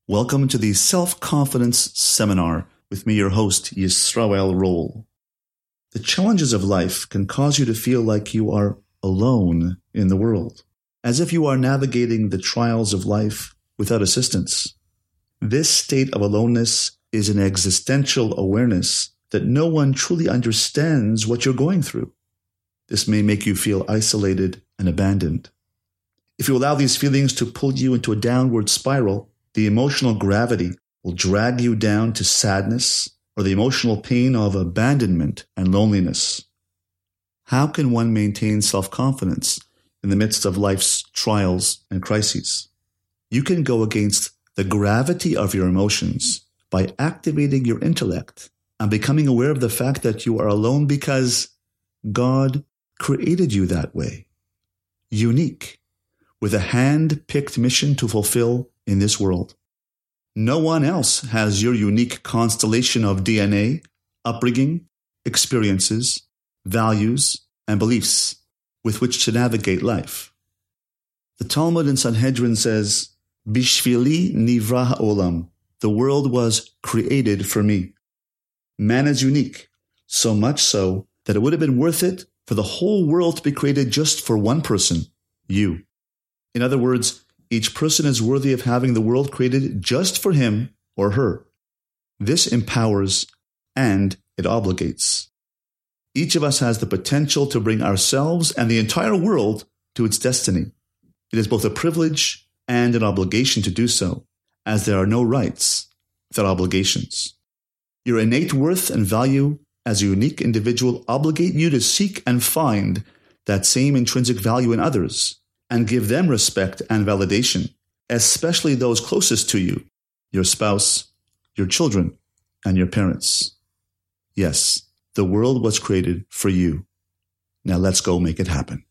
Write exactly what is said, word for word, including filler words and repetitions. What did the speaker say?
Welcome to the Self-Confidence Seminar with me, your host, Yisrael Roll. The challenges of life can cause you to feel like you are alone in the world, as if you are navigating the trials of life without assistance. This state of aloneness is an existential awareness that no one truly understands what you're going through. This may make you feel isolated and abandoned. If you allow these feelings to pull you into a downward spiral, the emotional gravity will drag you down to sadness or the emotional pain of abandonment and loneliness. How can one maintain self-confidence in the midst of life's trials and crises? You can go against the gravity of your emotions by activating your intellect and becoming aware of the fact that you are alone because God created you that way, unique, with a hand-picked mission to fulfill in this world. No one else has your unique constellation of D N A, upbringing, experiences, values, and beliefs with which to navigate life. The Talmud in Sanhedrin says, Bishvili nivra ha'olam, the world was created for me. Man is unique, so much so that it would have been worth it for the whole world to be created just for one person, you. In other words, each person is worthy of having the world created just for him or her. This empowers and it obligates. Each of us has the potential to bring ourselves and the entire world to its destiny. It is both a privilege and an obligation to do so, as there are no rights without obligations. Your innate worth and value as a unique individual obligate you to seek and find that same intrinsic value in others, and give them respect and validation, especially those closest to you, your spouse, your children, and your parents. Yes, the world was created for you. Now let's go make it happen.